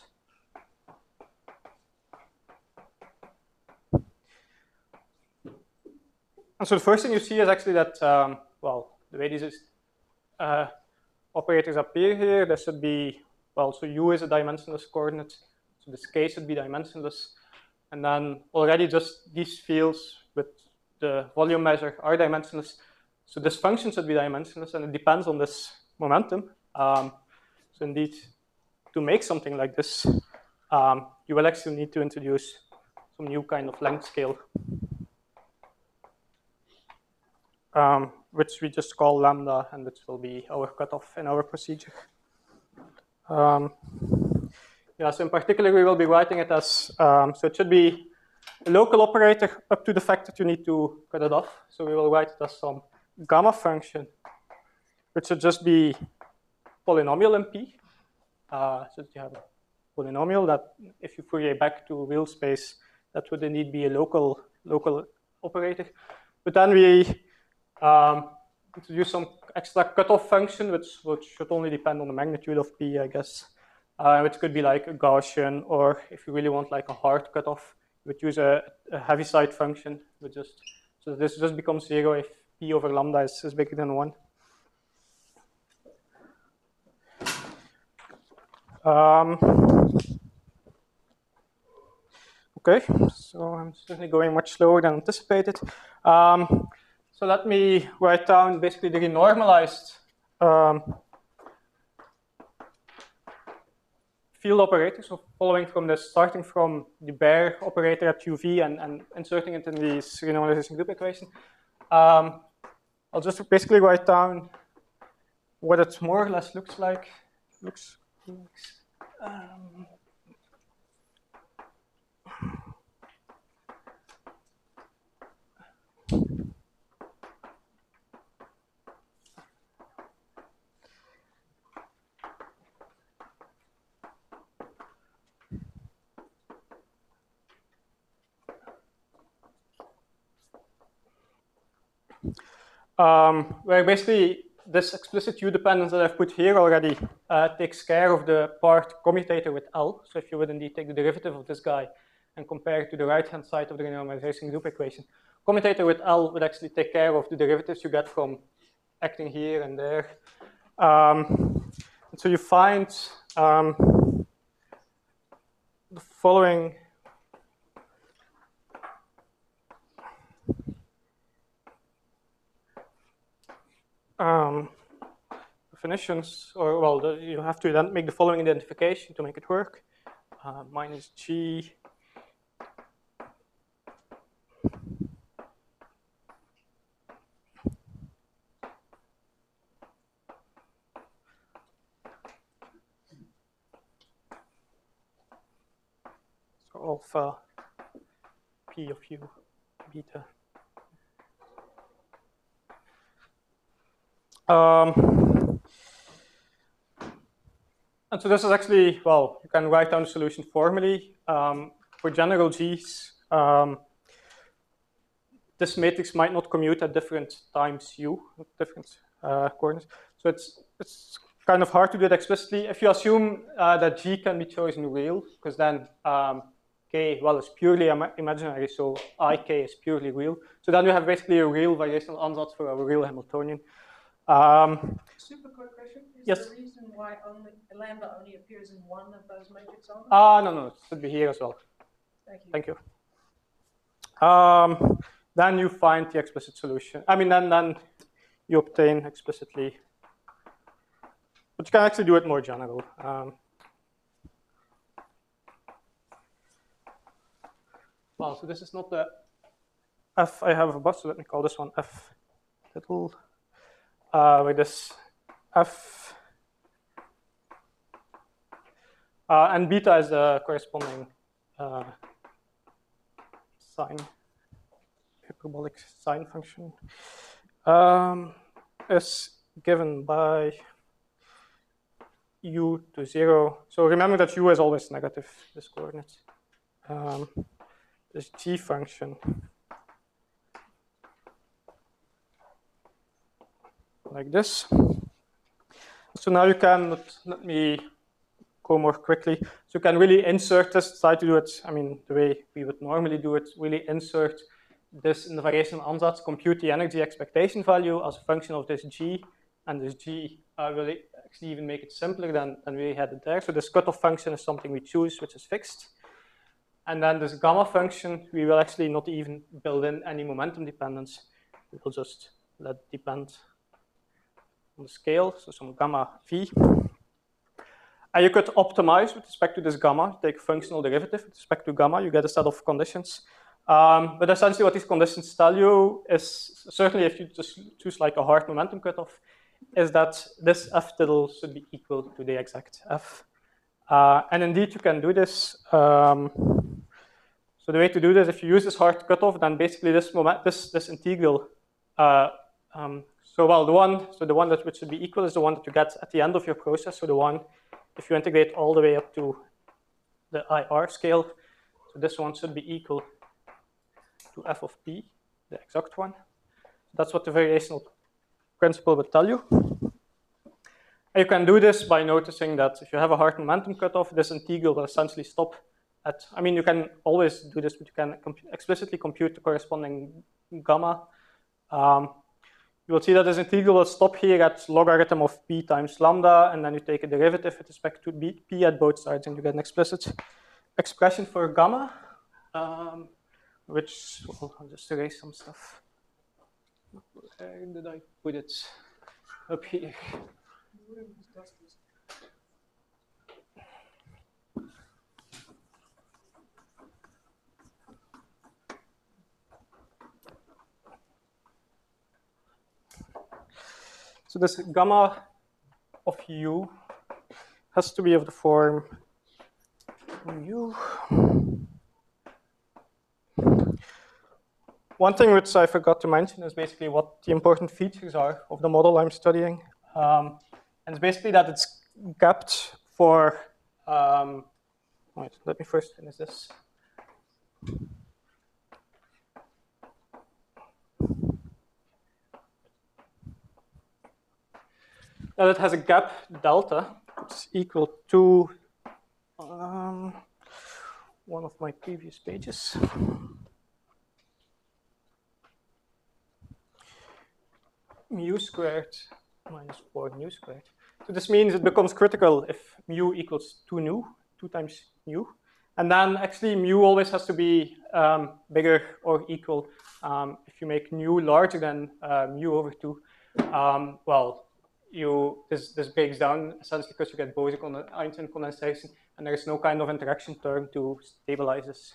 Speaker 2: And so the first thing you see is actually that, well, the way these operators appear here, there should be, well, so U is a dimensionless coordinate, so this K should be dimensionless. And then already just these fields with the volume measure are dimensionless. So this function should be dimensionless, and it depends on this momentum. So indeed, to make something like this, you will actually need to introduce some new kind of length scale, which we just call lambda, and which will be our cutoff in our procedure. Yeah, so in particular, we will be writing it as, so it should be a local operator up to the fact that you need to cut it off. So we will write it as some gamma function, which should just be polynomial in P. So that you have a polynomial that, if you Fourier back to real space, that would indeed be a local operator. But then we introduce some extra cutoff function, which should only depend on the magnitude of P, I guess, which could be like a Gaussian, or if you really want like a hard cutoff, you would use a Heaviside function, which just, so this just becomes 0 if P over lambda is bigger than 1. Okay, so I'm certainly going much slower than anticipated. So let me write down basically the renormalized field operator. So following from this, starting from the bare operator at UV and inserting it in this renormalization group equation. I'll just basically write down what it more or less looks like. Where basically this explicit U dependence that I've put here already takes care of the part commutator with L. So if you would indeed take the derivative of this guy and compare it to the right-hand side of the renormalization group equation, commutator with L would actually take care of the derivatives you get from acting here and there. And so you find the following definitions, or well, you have to then make the following identification to make it work. Minus G so alpha P of U beta. And so this is actually, well, you can write down the solution formally. For general G's, this matrix might not commute at different times U, different coordinates. So it's kind of hard to do it explicitly. If you assume that G can be chosen real, because then K, well, is purely imaginary, so IK is purely real. So then we have basically a real variational ansatz for our real Hamiltonian.
Speaker 6: Super quick question. Is
Speaker 2: yes.
Speaker 6: the reason why lambda only appears in one of those matrix elements?
Speaker 2: No, it should be here as well.
Speaker 6: Thank you.
Speaker 2: Thank you. Then you find the explicit solution. I mean, then you obtain explicitly But you can actually do it more general. Well, so this is not the f I have above, so let me call this one f little, with this f, and beta is the corresponding sine, hyperbolic sine function, is given by u to 0. So remember that u is always negative, this coordinate. This g function, like this. So now you can, let me go more quickly. So you can really insert this, try to do it, I mean, the way we would normally do it, really insert this in the variational ansatz, compute the energy expectation value as a function of this g, and this g will actually even make it simpler than we had it there. So this cutoff function is something we choose, which is fixed. And then this gamma function, we will actually not even build in any momentum dependence. We will just let it depend on the scale, so some gamma v. And you could optimize with respect to this gamma, take a functional derivative with respect to gamma, you get a set of conditions. But essentially what these conditions tell you is, certainly if you just choose like a hard momentum cutoff, is that this f tittle should be equal to the exact f. And indeed you can do this. So the way to do this, if you use this hard cutoff, then basically this integral, the one that which should be equal is the one that you get at the end of your process. So the one, if you integrate all the way up to the IR scale, so this one should be equal to f of p, the exact one. That's what the variational principle would tell you. And you can do this by noticing that if you have a hard momentum cutoff, this integral will essentially stop at, I mean, you can always do this, but you can explicitly compute the corresponding gamma. You will see that this integral will stop here at logarithm of p times lambda, and then you take a derivative with respect to p at both sides, and you get an explicit expression for gamma, which, well, I'll just erase some stuff. Where did I put it? Up here. So this gamma of u has to be of the form u. One thing which I forgot to mention is basically what the important features are of the model I'm studying. And it's basically that it's gapped for, wait, let me first finish this. That it has a gap delta, which is equal to one of my previous pages. Mu squared minus 4 nu squared. So this means it becomes critical if mu equals 2 nu, 2 times nu. And then actually mu always has to be bigger or equal. If you make nu larger than mu over 2, well, this breaks down essentially because you get Bose-Einstein condensation, and there is no kind of interaction term to stabilize this.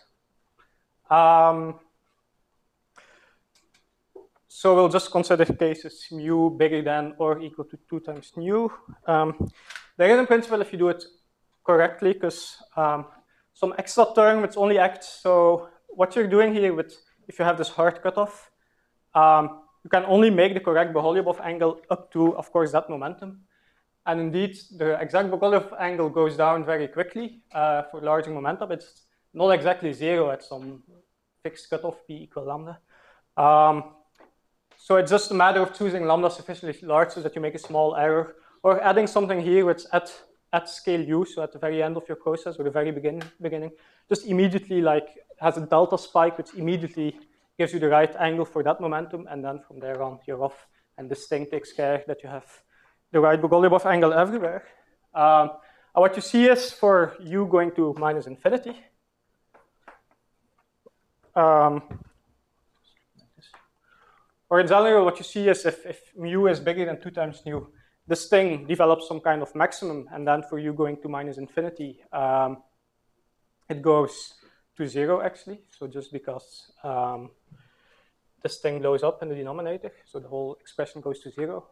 Speaker 2: So we'll just consider cases mu bigger than or equal to 2 times nu. There is in principle if you do it correctly, because some extra term which only acts. So what you're doing here with, if you have this hard cutoff, you can only make the correct Bogoliubov angle up to, of course, that momentum. And indeed, the exact Bogoliubov angle goes down very quickly for larger momentum. It's not exactly 0 at some fixed cutoff p equal lambda. So it's just a matter of choosing lambda sufficiently large so that you make a small error, or adding something here which at scale u, so at the very end of your process or the very beginning, just immediately like has a delta spike which immediately gives you the right angle for that momentum, and then from there on you're off, and this thing takes care that you have the right Bogoliubov angle everywhere. And what you see is for u going to minus infinity, or in general, what you see is if mu is bigger than 2 times nu, this thing develops some kind of maximum, and then for u going to minus infinity, it goes to 0 actually. So just because this thing blows up in the denominator, so the whole expression goes to 0.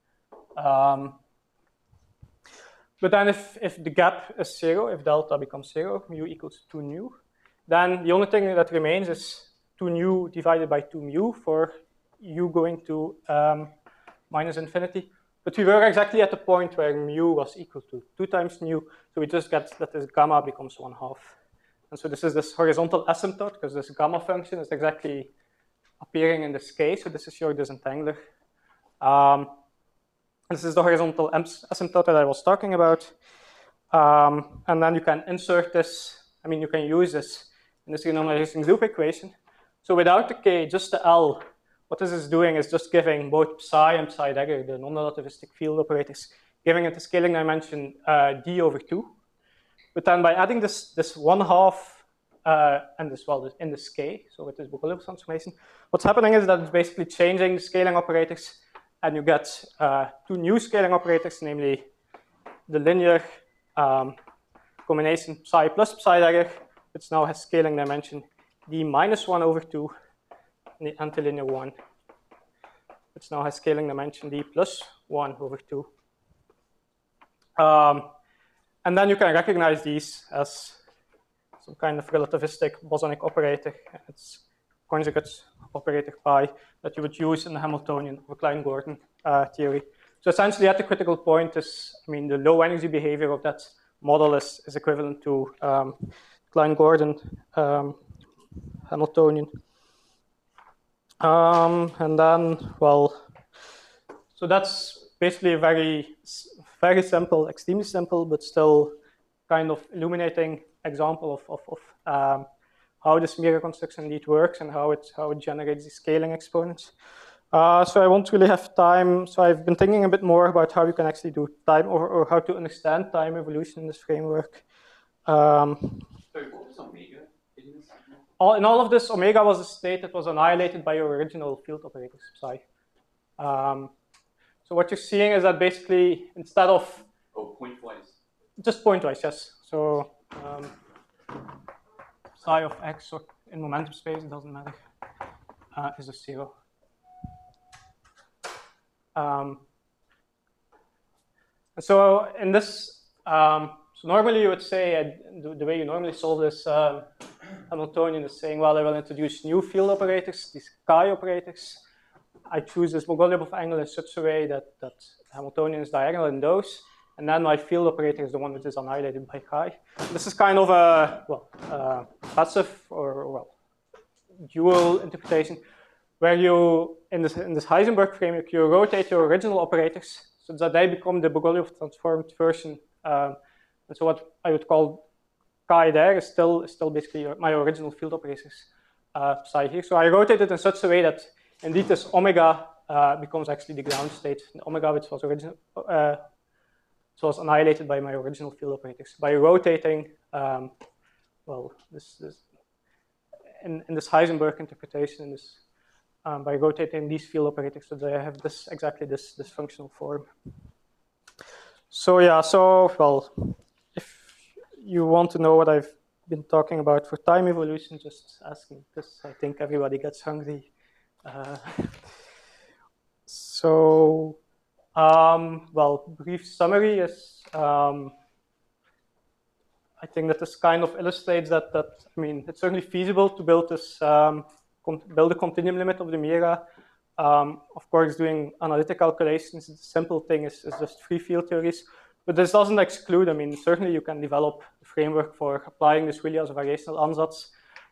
Speaker 2: But then if the gap is 0, if delta becomes 0, mu equals 2 nu, then the only thing that remains is 2 nu divided by 2 mu for u going to minus infinity. But we were exactly at the point where mu was equal to 2 times nu, so we just get that this gamma becomes 1/2. And so this is this horizontal asymptote, because this gamma function is exactly appearing in this case, so this is your disentangler. This is the horizontal asymptote that I was talking about. And then you can insert this, you can use this in this renormalizing loop equation. So without the k, just the L, what this is doing is just giving both psi and psi dagger, the non-relativistic field operators, giving it a scaling dimension d over 2. But then by adding this 1/2 and this, well, in this k, so with this Bogoliubov transformation, what's happening is that it's basically changing the scaling operators, and you get 2 new scaling operators, namely the linear combination psi plus psi dagger, which now has scaling dimension d minus 1 over 2, and the antilinear one, which now has scaling dimension d plus 1 over 2. And then you can recognize these as some kind of relativistic bosonic operator. It's conjugate operator pi that you would use in the Hamiltonian or Klein-Gordon theory. So essentially at the critical point is, the low energy behavior of that model is equivalent to Klein-Gordon Hamiltonian. And then, well, so that's basically a very simple, extremely simple, but still kind of illuminating example of how this mirror construction indeed works and how it generates the scaling exponents. So I won't really have time. So I've been thinking a bit more about how you can actually do time or how to understand time evolution in this framework.
Speaker 4: So what was omega in this?
Speaker 2: In all of this, omega was a state that was annihilated by your original field operators, psi. So what you're seeing is that basically instead of...
Speaker 4: Oh, pointwise.
Speaker 2: Just pointwise, yes. So psi of x or in momentum space, it doesn't matter, is a 0. And so in this, so normally you would say, the way you normally solve this Hamiltonian is saying, well, I will introduce new field operators, these chi operators. I choose this Bogoliubov angle in such a way that Hamiltonian is diagonal in those, and then my field operator is the one which is annihilated by chi. This is kind of a passive or dual interpretation, where you in this Heisenberg framework you rotate your original operators so that they become the Bogoliubov transformed version. And so what I would call chi there is still basically my original field operators psi here. So I rotate it in such a way that indeed this omega becomes actually the ground state. The omega which was annihilated by my original field operators by rotating. This in this Heisenberg interpretation, by rotating these field operators, so they have exactly this functional form. So yeah, if you want to know what I've been talking about for time evolution, just ask me, because I think everybody gets hungry. Brief summary is, I think that this kind of illustrates that it's certainly feasible to build this, build a continuum limit of the Mira. Of course, doing analytic calculations, the simple thing is just free field theories. But this doesn't exclude, certainly you can develop a framework for applying this really as a variational ansatz.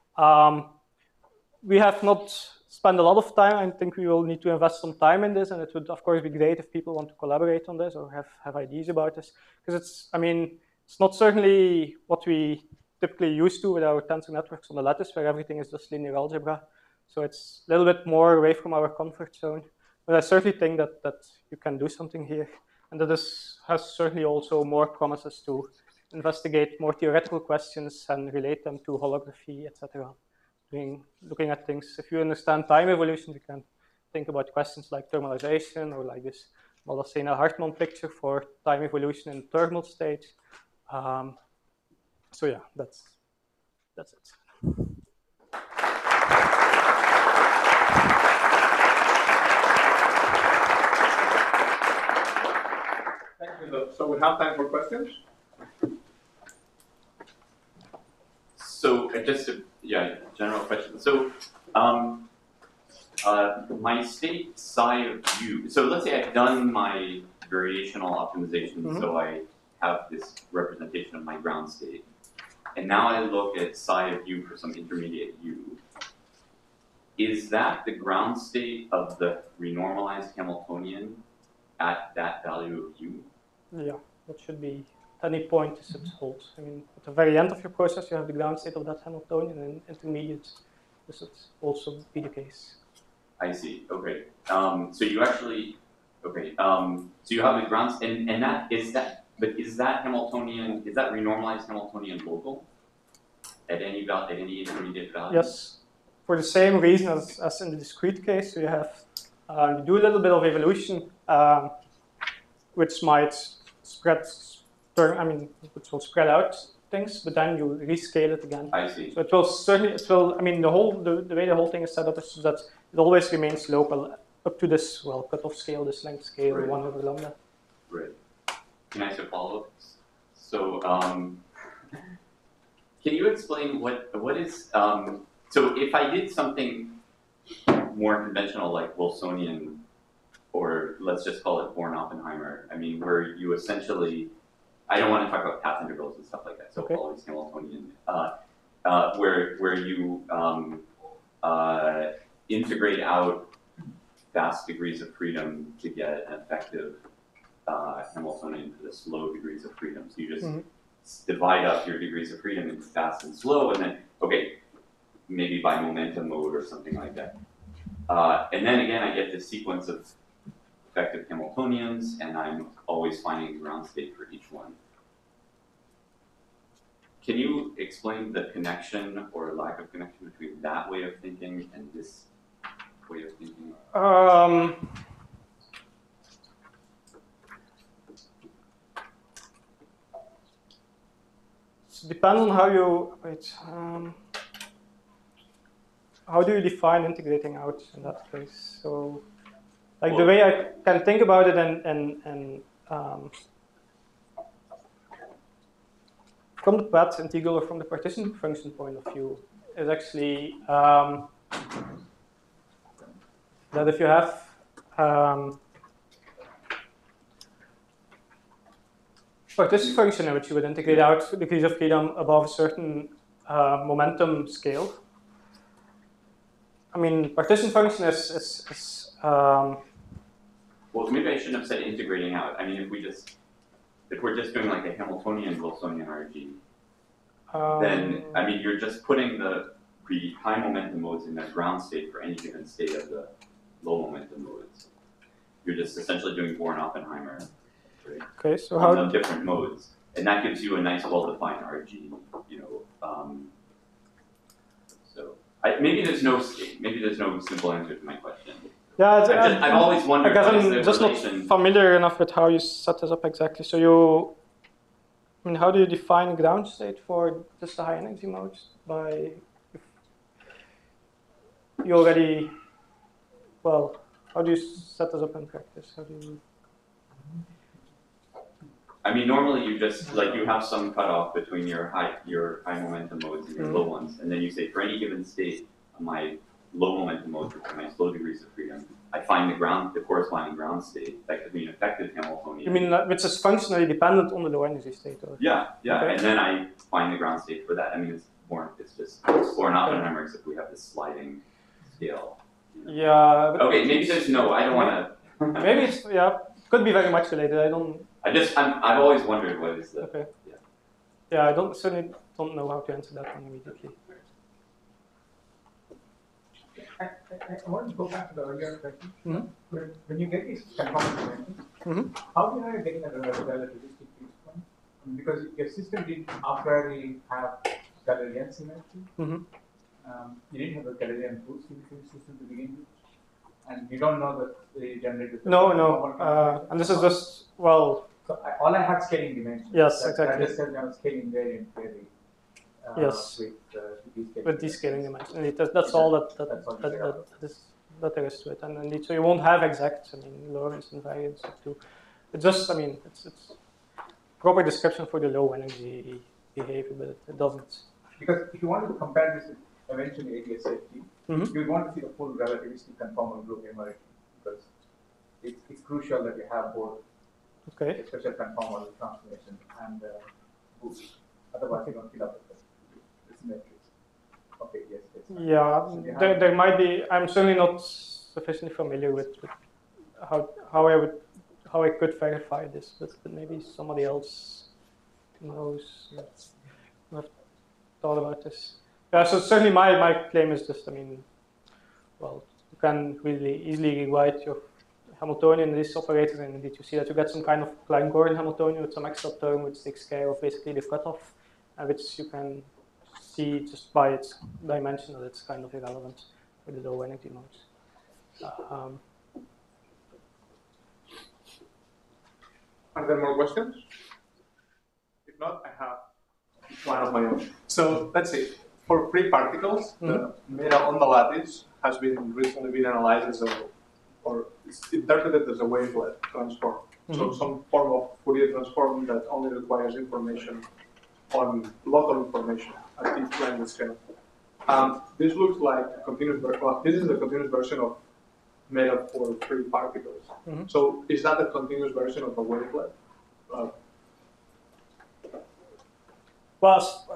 Speaker 2: We have not spent a lot of time. I think we will need to invest some time in this, and it would, of course, be great if people want to collaborate on this or have ideas about this. Because it's not certainly what we typically used to with our tensor networks on the lattice, where everything is just linear algebra. So it's a little bit more away from our comfort zone. But I certainly think that you can do something here. And that this has certainly also more promises to investigate more theoretical questions and relate them to holography, etc. Looking at things, if you understand time evolution, you can think about questions like thermalization or like this well, let's say in a Hartmann picture for time evolution in the thermal state. So yeah, that's it.
Speaker 1: Thank you. So we have time for questions.
Speaker 4: So just a general question. So my state psi of u. So let's say I've done my variational optimization, so I have this representation of my ground state, and now I look at psi of u for some intermediate u. Is that the ground state of the renormalized Hamiltonian at that value of u?
Speaker 2: Yeah, that should be at any point this holds. I mean, at the very end of your process, you have the ground state of that Hamiltonian, and intermediate, this would also be the case.
Speaker 4: I see. Okay. So you actually, okay. So you have the ground, and that is that. But is that Hamiltonian? Is that renormalized Hamiltonian local at any value, at any intermediate value?
Speaker 2: Yes. For the same reason as in the discrete case, so you have you do a little bit of evolution, which might which will spread out things, but then you rescale it again.
Speaker 4: I see.
Speaker 2: So it will. I mean, the way the whole thing is set up is that it always remains local up to this cutoff scale, this length scale,
Speaker 4: Right.
Speaker 2: 1 over lambda.
Speaker 4: Right. Can I ask a follow-up? So, can you explain what is so if I did something more conventional like Wilsonian, or let's just call it Born-Oppenheimer, I mean, where you essentially, I don't want to talk about path integrals and stuff like that, so
Speaker 2: okay.
Speaker 4: all these Hamiltonian, where you integrate out vast degrees of freedom to get an effective Hamiltonian for this low degrees of freedom. So you just divide up your degrees of freedom into fast and slow, and then, okay, maybe by momentum mode or something like that. And then again, I get this sequence of effective Hamiltonians, and I'm always finding the ground state for each one. Can you explain the connection or lack of connection between that way of thinking and this way of thinking?
Speaker 2: It depends on how you how do you define integrating out in that case? So, like the way I can think about it, and from the path integral or from the partition function point of view, is actually that if you have partition function in which you would integrate out degrees of freedom above a certain momentum scale. I mean, partition function is
Speaker 4: well, maybe I shouldn't have said integrating out. I mean, if we're just doing like a Hamiltonian Wilsonian RG, then I mean you're just putting the high momentum modes in the ground state for any given state of the low momentum modes. You're just essentially doing Born-Oppenheimer, right?
Speaker 2: Okay, so
Speaker 4: on the different modes, and that gives you a nice well-defined RG. You know, so maybe there's no simple answer to my question.
Speaker 2: Yeah,
Speaker 4: I've always wondered.
Speaker 2: I guess
Speaker 4: what is
Speaker 2: I'm
Speaker 4: the
Speaker 2: just
Speaker 4: relation.
Speaker 2: not familiar enough with how you set this up exactly. So I mean, how do you define ground state for just the high energy modes? By you already, well, how do you set this up in practice? How do you?
Speaker 4: I mean, normally you just like you have some cutoff between your high momentum modes and your low ones, and then you say for any given state, my low momentum modes with my low degrees of freedom, I find the corresponding ground state. That could be an effective Hamiltonian.
Speaker 2: You mean which is functionally dependent on the low energy state? Or?
Speaker 4: Yeah,
Speaker 2: Okay.
Speaker 4: And then I find the ground state for that. I mean, it's just Born-Oppenheimer, except we have this sliding scale. You know?
Speaker 2: Yeah. But
Speaker 4: okay, maybe there's no. I don't want to.
Speaker 2: Maybe it's could be very much related.
Speaker 4: I've always wondered what is the.
Speaker 2: Okay.
Speaker 4: Yeah.
Speaker 2: Yeah, I certainly don't know how to answer that one immediately.
Speaker 3: I want to go back to the earlier question.
Speaker 2: Mm-hmm.
Speaker 3: When you get these conformal dimensions, how do you get a relativistic fixed point? Because your system didn't a priori have Galilean symmetry. You didn't have a Galilean proof in the system to begin with. And you don't know that they generated the
Speaker 2: No,
Speaker 3: normal
Speaker 2: no. And this is just, well,
Speaker 3: So all I had scaling dimensions.
Speaker 2: Yes,
Speaker 3: that,
Speaker 2: exactly.
Speaker 3: That just tells me I'm scaling variant query.
Speaker 2: Yes.
Speaker 3: With
Speaker 2: descaling dimensions. Indeed, that's all that there is to it. And indeed, so you won't have exact, Lorentz invariance too. It's just, it's proper description for the low energy behavior, but it doesn't.
Speaker 3: Because if you wanted to compare this with eventually ADS-CFT, you would want to see the full relativistic conformal group emerging, because it's crucial that you have both a special conformal transformation and boost. Otherwise, you don't fill up with the symmetries of ADS-CFT.
Speaker 2: Yeah, so there might be. I'm certainly not sufficiently familiar with how I could verify this, but maybe somebody else knows. I've thought about this. Yeah, so certainly my claim is just, well, you can really easily rewrite your Hamiltonian in this operator, and indeed you see that you get some kind of Klein-Gordon Hamiltonian with some extra term which takes care of basically the cutoff, and which you can see just by its dimension that it's kind of irrelevant for the low energy modes.
Speaker 1: Are there more questions? If not, I have one of my own. So let's see. For free particles, the meta on the lattice has recently been analyzed as or it's interpreted as a wavelet transform. So some form of Fourier transform that only requires information on local information at each length scale. This looks like a continuous version. Well, this is the continuous version of meta for free particles. So is that a continuous version of a wavelet?
Speaker 2: Well,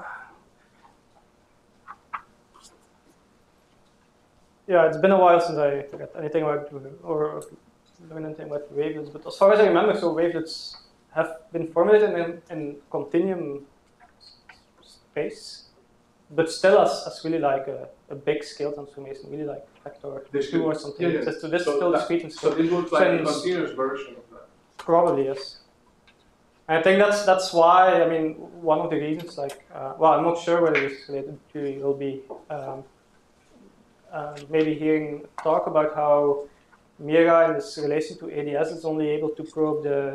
Speaker 2: yeah, it's been a while since I forgot anything about or learned anything about wavelets. But as far as I remember, so wavelets have been formulated in continuum space, but still as really like a big scale transformation, really like factor 2 or something.
Speaker 1: Yeah.
Speaker 2: So this is still discrete in
Speaker 1: So
Speaker 2: scope.
Speaker 1: this looks like a continuous version of that.
Speaker 2: Probably, yes. And I think that's why, one of the reasons, well, I'm not sure whether this related to will be maybe hearing talk about how Mira in this relation to ADS is only able to probe the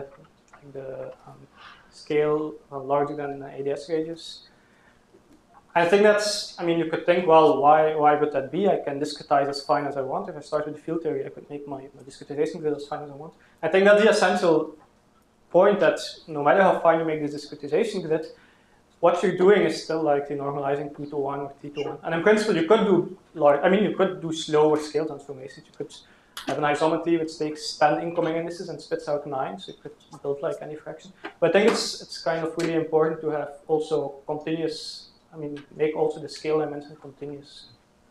Speaker 2: scale larger than ADS radius. I think that's, you could think, well, why would that be? I can discretize as fine as I want. If I start with the field theory, I could make my discretization grid as fine as I want. I think that's the essential point, that no matter how fine you make this discretization grid, what you're doing is still like normalizing 2 to 1 or 3 to 1. And in principle, you could do you could do slower scale transformations. You could have an isometry which takes 10 incoming indices and spits out 9, so you could build like any fraction. But I think it's kind of really important to have also continuous, make also the scale dimension continuous.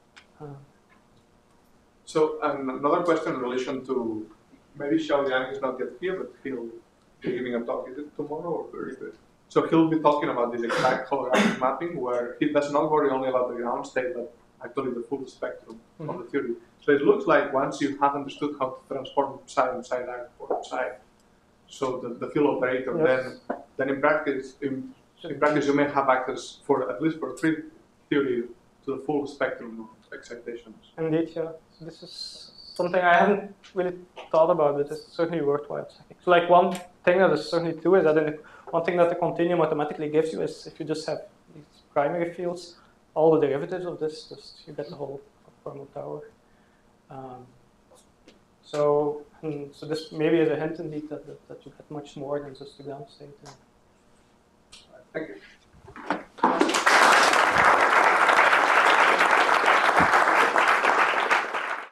Speaker 1: So another question in relation to, maybe Xiaoliang is not yet here, but he'll be giving a talk. Is it tomorrow or very good? So he'll be talking about this exact holographic mapping, where he does not worry only about the ground state, but actually the full spectrum of the theory. So it looks like once you have understood how to transform psi and psi dash for psi, so the field operator, then in practice, you may have access at least for free theory to the full spectrum of excitations.
Speaker 2: Indeed, yeah. So this is something I haven't really thought about, but it's certainly worthwhile checking. So like one thing that is certainly true is that one thing that the continuum automatically gives you is if you just have these primary fields, all the derivatives of this, you get the whole formal tower. So this maybe is a hint indeed that you get much more than just the ground state.
Speaker 1: Thank you.